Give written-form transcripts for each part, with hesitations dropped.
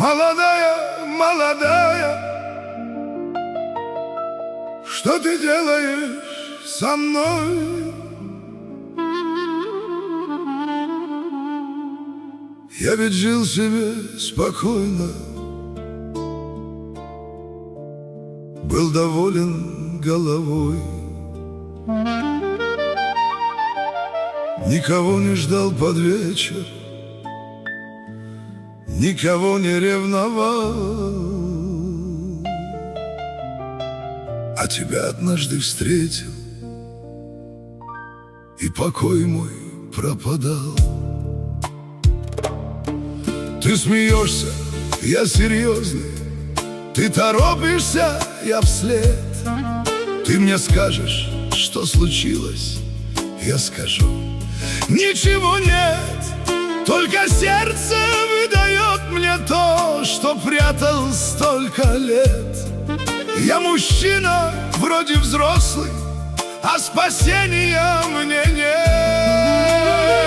Молодая, молодая, что ты делаешь со мной? Я ведь жил себе спокойно, был доволен головой, никого не ждал под вечер, никого не ревновал. А тебя однажды встретил, и покой мой пропадал. Ты смеешься, я серьезный, ты торопишься, я вслед. Ты мне скажешь, что случилось, я скажу: ничего нет, только сердце выдает мне то, что прятал столько лет. Я мужчина, вроде взрослый, а спасения мне нет.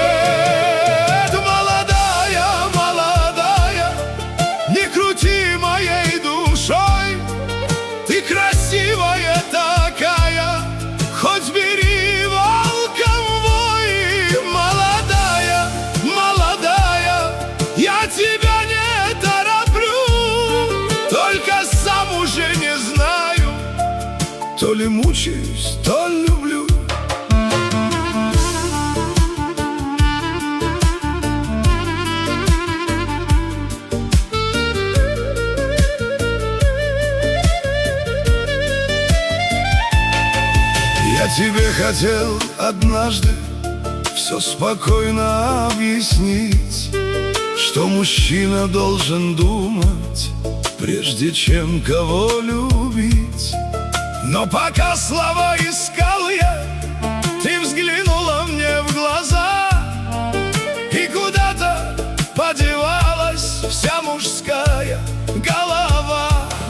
Молодая, молодая, не крути моей душой, ты красивая такая, хоть бери волком вой. Молодая, молодая, я тебя не тороплю, только сам уже не знаю, то ли мучаюсь, то ли люблю. Я тебе хотел однажды все спокойно объяснить, что мужчина должен думать, прежде чем кого любить. Но пока слова искал я, ты взглянула мне в глаза, и куда-то подевалась вся мужская голова.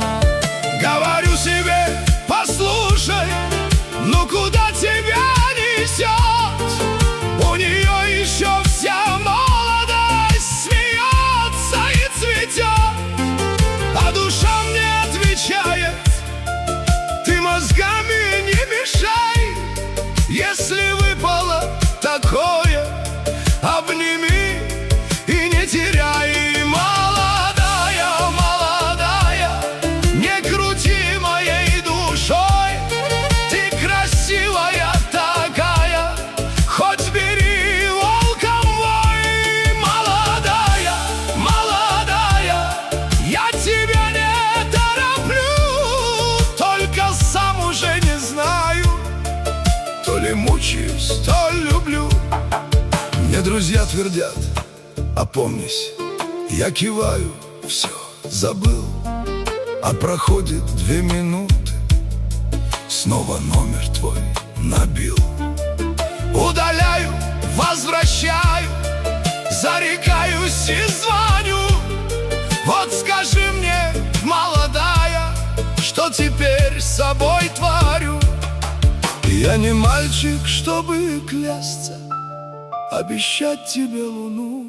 Говорю себе: послушай, ну куда тебя несет? У нее еще вся молодость смеется и цветет, а душа мне отвечает: ты мозгами не мешай. Если выпало такое, обними и не теряй. Молодая, молодая, не крути моей душой, ты красивая такая, хоть бери волком вой. Молодая, молодая, я тебя не тороплю, только сам уже не знаю, то ли мучаюсь, то ли люблю. Мне друзья твердят: опомнись. Я киваю: все, забыл. А проходит 2 минуты, снова номер твой набил. Удаляю, возвращаю, зарекаюсь и звоню. Вот скажи мне, молодая, что теперь с собой творю? Я не мальчик, чтобы клясться, обещать тебе луну.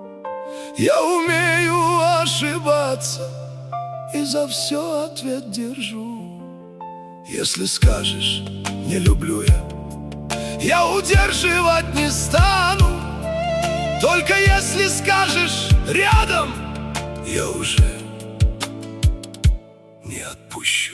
Я умею ошибаться и за все ответ держу. Если скажешь: не люблю я удерживать не стану. Только если скажешь: рядом, я уже не отпущу.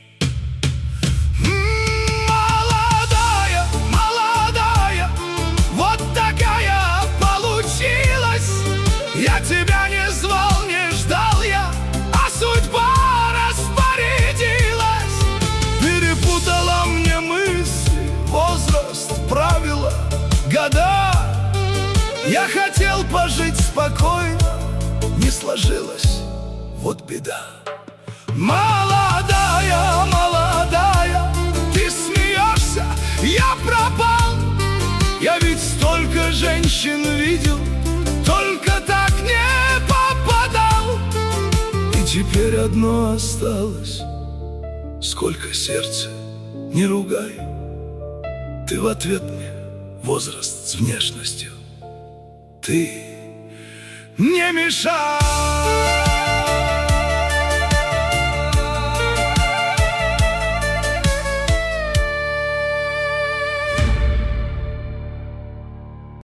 Молодая, молодая, вот такая получилась. Я тебя не звал, не ждал я, а судьба распорядилась. Перепутала мне мысли, возраст, правила, года. Я хотел пожить спокойно, не сложилось, вот беда. Молодая, молодая, ты смеешься, я пропал. Я ведь столько женщин видел, только так не попадал. И теперь одно осталось: сколько сердца не ругай. Ты в ответ мне: возраст с внешностью. Ты не мешай.